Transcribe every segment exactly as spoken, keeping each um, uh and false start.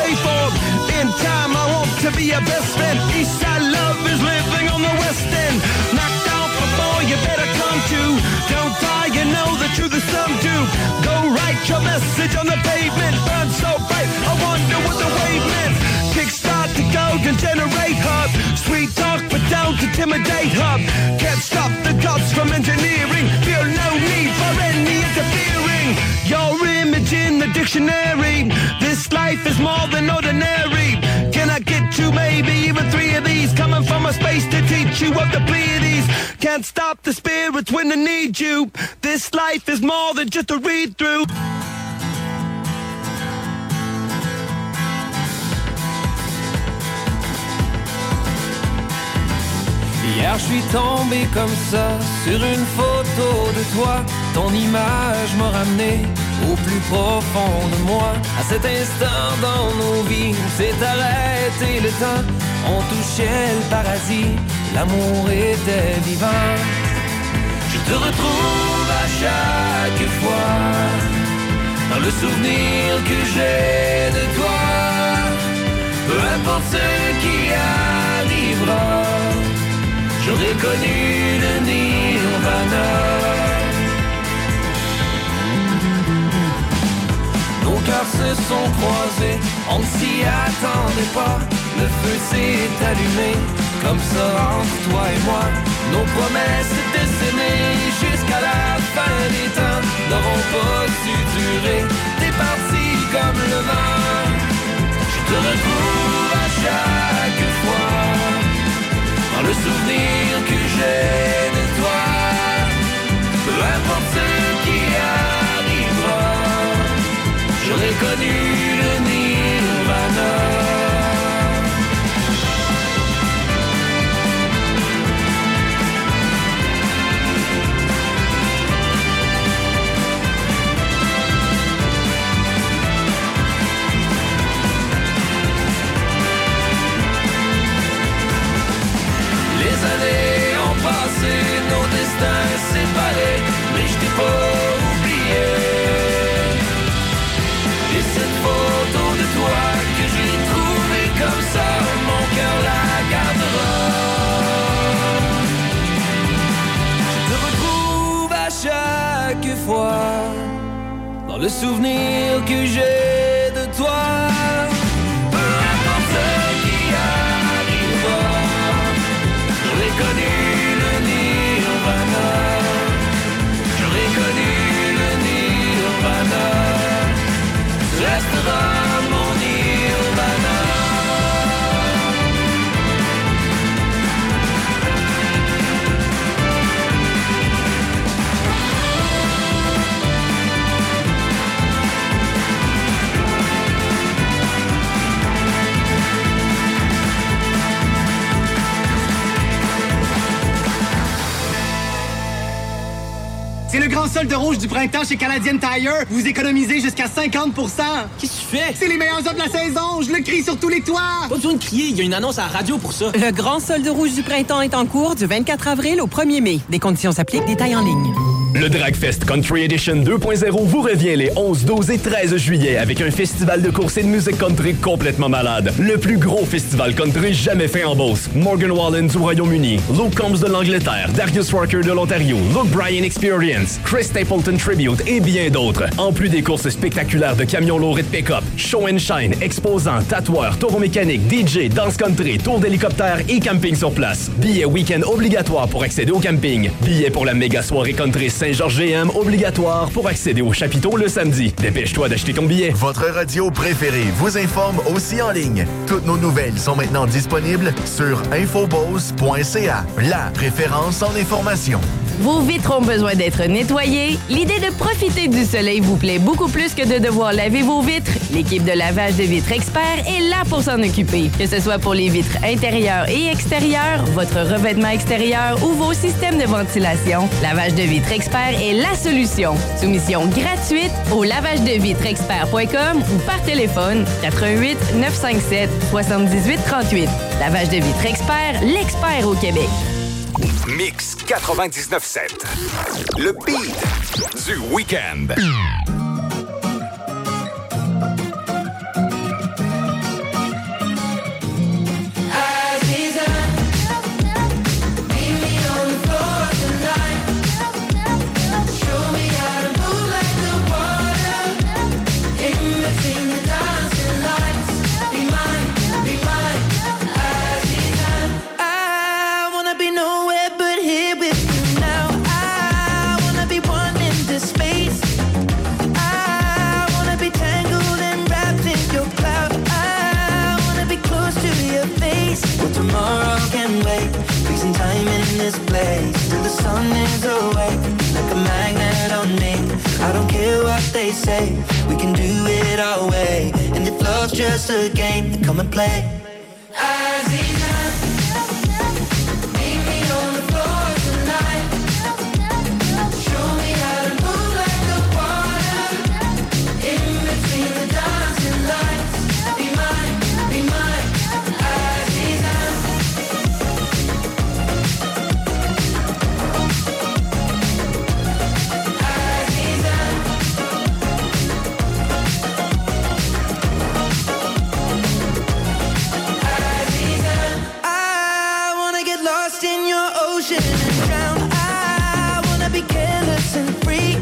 pay for. In time I want to be your best friend. Eastside love is living on the West End. Knocked out before you better come to. Don't die, you know the truth is some do. Go write your message on the pavement. Burn so bright, I wonder what the wave meant. Kickstart the golden generate hub. Sweet talk but don't intimidate hub. Can't stop the gods from engineering. Feel no need for any interfering. Your image in the dictionary. This life is more than ordinary. Can I get two, maybe even three of these? Coming from a space to teach you of the Pleiades. Can't stop the spirits when they need you. This life is more than just a read through. Hier je suis tombé comme ça sur une photo de toi. Ton image m'a ramené au plus profond de moi. À cet instant dans nos vies où s'est arrêté le temps, on touchait le paradis, l'amour était vivant. Je te retrouve à chaque fois dans le souvenir que j'ai de toi. Peu importe ce qui arrivera, j'aurais connu le nirvana. Nos cœurs se sont croisés, on ne s'y attendait pas. Le feu s'est allumé, comme ça entre toi et moi. Nos promesses de s'aimer jusqu'à la fin des temps n'auront pas su durer. T'es parti comme le vent, je te retrouve à chaque fois dans le souvenir que j'ai de toi. Peu importe ce qui arrivera, j'aurais connu le nirvana. Les années ont passé, nos destins séparés, mais je t'ai pas oublié. Et cette photo de toi que j'ai trouvée comme ça, mon cœur la gardera. Je te retrouve à chaque fois dans le souvenir que j'ai de toi. Peu importe ce qui arrivera, j'aurais connu le nirvana. J'aurais connu le nirvana. Tu resteras mon nirvana. C'est le grand solde rouge du printemps chez Canadian Tire. Vous économisez jusqu'à cinquante pour cent. Qu'est-ce que tu fais? C'est les meilleurs offres de la saison. Je le crie sur tous les toits. Pas besoin de crier, il y a une annonce à la radio pour ça. Le grand solde rouge du printemps est en cours du vingt-quatre avril au premier mai. Des conditions s'appliquent, détails en ligne. Le Dragfest Country Edition deux point zéro vous revient les onze, douze et treize juillet avec un festival de course et de musique country complètement malade. Le plus gros festival country jamais fait en Beauce. Morgan Wallen du Royaume-Uni, Luke Combs de l'Angleterre, Darius Rucker de l'Ontario, Luke Bryan Experience, Chris Stapleton Tribute et bien d'autres. En plus des courses spectaculaires de camions lourds et de pick-up, show and shine, exposants, tatoueurs, taureaux mécaniques, D J, danse country, tour d'hélicoptère et camping sur place. Billets week-end obligatoire pour accéder au camping. Billets pour la méga soirée country Saint-Georges G M obligatoire pour accéder au chapiteau le samedi. Dépêche-toi d'acheter ton billet. Votre radio préférée vous informe aussi en ligne. Toutes nos nouvelles sont maintenant disponibles sur infobose point c a, la référence en information. Vos vitres ont besoin d'être nettoyées. L'idée de profiter du soleil vous plaît beaucoup plus que de devoir laver vos vitres. L'équipe de lavage de vitres expert est là pour s'en occuper. Que ce soit pour les vitres intérieures et extérieures, votre revêtement extérieur ou vos systèmes de ventilation, Lavage de vitres expert est la solution. Soumission gratuite au lavage de vitres expert point com ou par téléphone quatre un huit neuf cinq sept sept huit trois huit. Lavage de vitres expert, l'expert au Québec. Mix quatre-vingt-dix-neuf sept. Le beat du week-end. between the dancing lights. Be mine, be mine, as you can. I wanna be nowhere but here with you now. I wanna be one in this space. I wanna be tangled and wrapped in your cloud. I wanna be close to your face. Well, tomorrow can wait. Freezing time in this place till the sun is awake, like a magnet on me. I don't care what they say, we can do it our way. And if love's just a game, then come and play. Aziza, meet me on the floor tonight. Show me how to move like the water. In between the dancing lights. Be mine, be mine, Aziza. In your ocean and drown. I wanna be careless and free.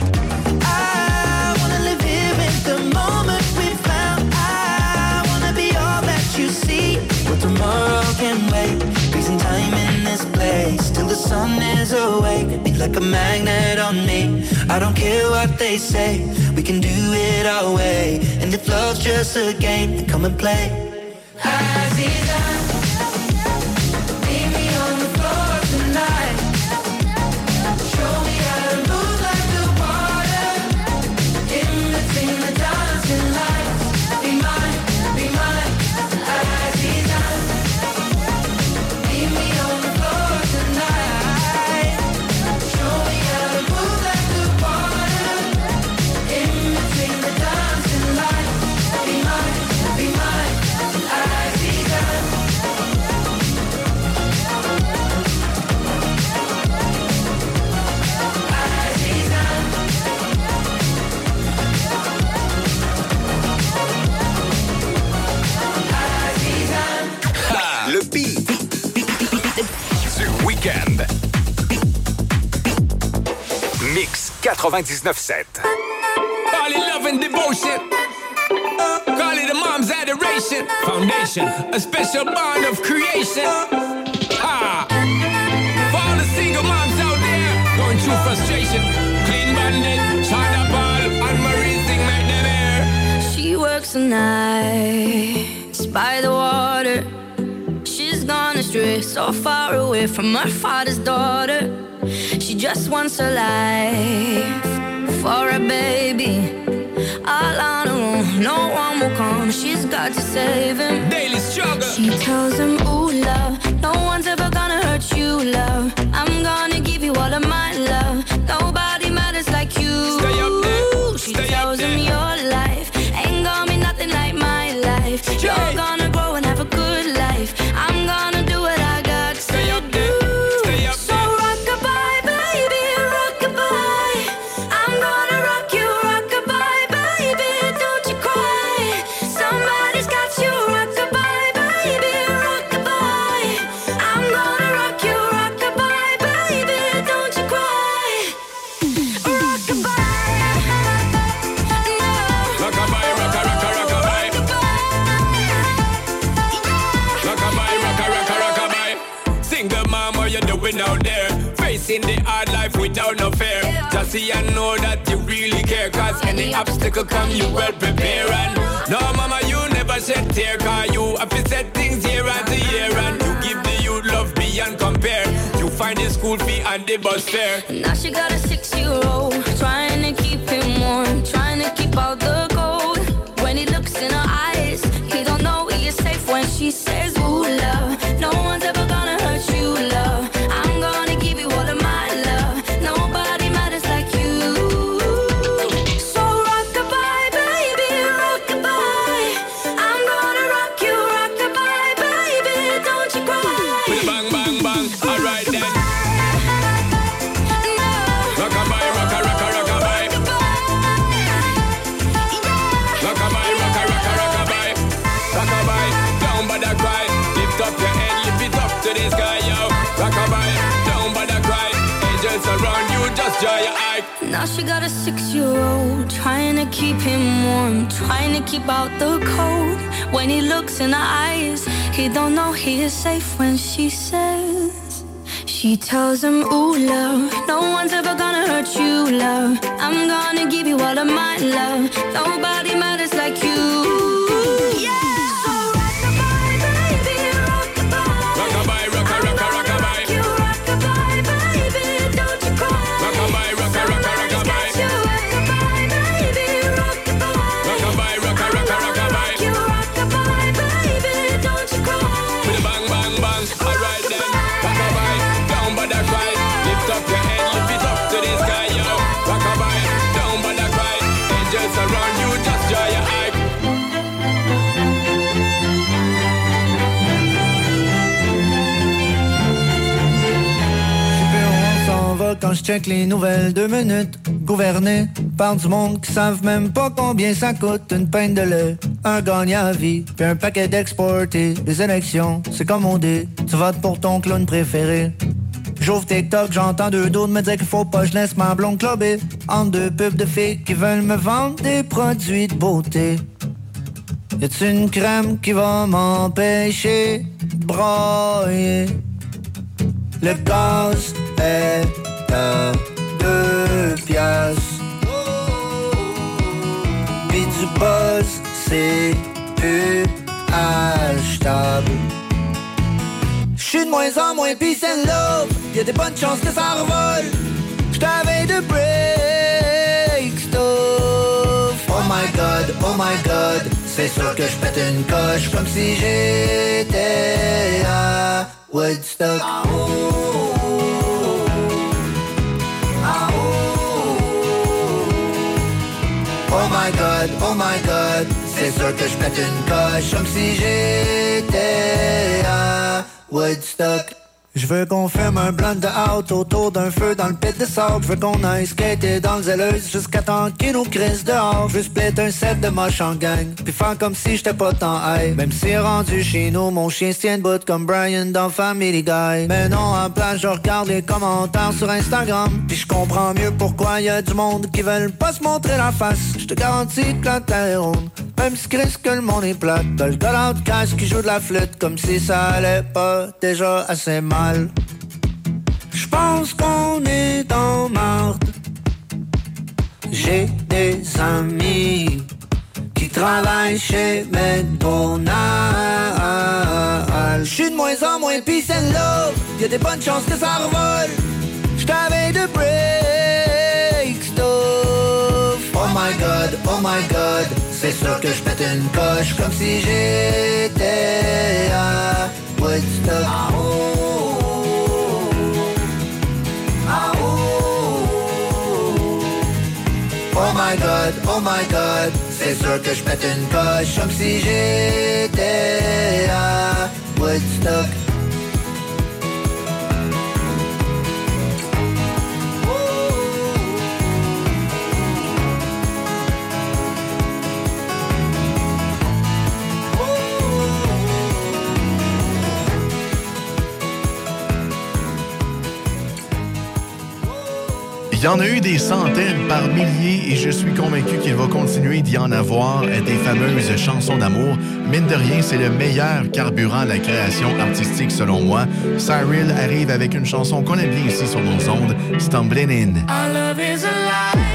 I wanna live here in the moment we found. I wanna be all that you see. Well, tomorrow can wait. Freezing time in this place till the sun is awake. Be like a magnet on me. I don't care what they say, we can do it our way. And if love's just a game, then come and play. Aziza, Le beat du week-end. Mix quatre-vingt-dix-neuf sept. Call it love and devotion. Call it a mom's adoration. Foundation, a special bond of creation. Ha! For all the single moms out there going through frustration. Clean Bandit, China Ball, and Marie sing make them air. She works the nights by the water. She's gone astray, so far away from her father's daughter. She just wants her life for a baby. All on her own, no one will come. She's got to save him. Daily struggle. She tells him, ooh, love, no one's ever gonna hurt you, love. I'm gonna give you all of my love. Nobody matters like you. Stay up there. She Stay tells up there. him your life ain't gonna be nothing like my life. Jay. You're gonna grow and have a good life. I'm gonna do what I got to Stay up do. there. Stay up So there. rock-a-bye, baby, rock-a-bye. I'm gonna rock you, rock-a-bye, baby, don't you cry. Somebody's got you, rock-a-bye, baby, rock-a-bye. I'm gonna rock you, rock-a-bye, baby, don't you cry. Rock-a-bye, no. Rock-a-bye, rocka, rocka, rock-a-bye. Rock-a-bye, rocka, rocka, rock-a-bye. Single mom, what you doing out there? Facing the hard life without no fear. Just see and know that you really care. Cause any obstacle come, you well prepare. And no, mama, you never shed tear. Cause you have to set things year after year. And you give the youth love beyond compare. You find the school fee and the bus fare. Now she got a six-year-old, trying to keep him warm, trying to keep out the cold. When he looks in her eyes, he don't know he is safe when she says, ooh, love, no one's ever gonna hurt you, love. I'm gonna give you all of my love. Nobody matters like you. So rock-a-bye, baby, rock-a-bye. I'm gonna rock you, rock-a-bye, baby, don't you cry. Bang, bang, bang. Alright then. Rock-a-bye, rocka, rocka, rock-a-bye. Rock-a-bye, rocka, rocka, rock-a-bye. Rock-a-bye, down by the cry. Lift up your head, lift it up to the sky, yo. Rock-a-bye, down by the cry. Angels around you, just dry your eye. Now she got a six-year-old, trying to keep him warm, trying to keep out the cold. When he looks in her eyes, he don't know he is safe when she says, she tells him, ooh, love, no one's ever gonna hurt you, love. I'm gonna give you all of my love. Nobody matters like you. Quand je check les nouvelles deux minutes, gouverné par du monde qui savent même pas combien ça coûte une pinte de lait, un gagnant à vie, puis un paquet d'exportés. Les élections, c'est comme on dit, tu votes pour ton clown préféré. J'ouvre TikTok, j'entends deux d'autres me dire qu'il faut pas que je laisse ma blonde clubber entre deux pubs de filles qui veulent me vendre des produits de beauté. Y a-t-il une crème qui va m'empêcher de brailler? Le gaz est à deux piastres. Pis du buzz, c'est plus achetable. J'suis de moins en moins peace and love. Y'a des bonnes chances que ça revole. J't'avais de break stuff. Oh my god, oh my god. C'est sûr que j'pète une coche comme si j'étais à Woodstock. Oh my god, oh my god, c'est sûr que je pète une coche comme si j'étais à Woodstock. Je veux qu'on fume un blunt de out autour d'un feu dans le pit de sable. Je veux qu'on aille skater dans le zèleuse jusqu'à temps qu'il nous crisse dehors. Je veux split un set de moche en gang, puis faire comme si j'étais pas tant high. Même si rendu chez nous, mon chien se tient debout comme Brian dans Family Guy. Mais non, en place, je regarde les commentaires sur Instagram, puis je comprends mieux pourquoi y a du monde qui veulent pas se montrer la face. Je te garantis que la terre est ronde, même si Chris que le monde est plate. T'as le gars de casse qui joue de la flûte comme si ça allait pas déjà assez mal. J'pense qu'on est dans marde. J'ai des amis qui travaillent chez McDonald's. J'suis de moins en moins peace and love. Y'a des bonnes chances que ça revole. J't'avais de break stuff. Oh my god, oh my god. C'est sûr que j'pète une coche comme si j'étais à Woodstock. Oh my god, oh my god, c'est sûr que je pète une coche comme si j'étais à Woodstock. Il y en a eu des centaines par milliers et je suis convaincu qu'il va continuer d'y en avoir des fameuses chansons d'amour. Mine de rien, c'est le meilleur carburant de la création artistique selon moi. Cyril arrive avec une chanson qu'on aime bien ici sur nos ondes, Stumbling In. Our love is alive.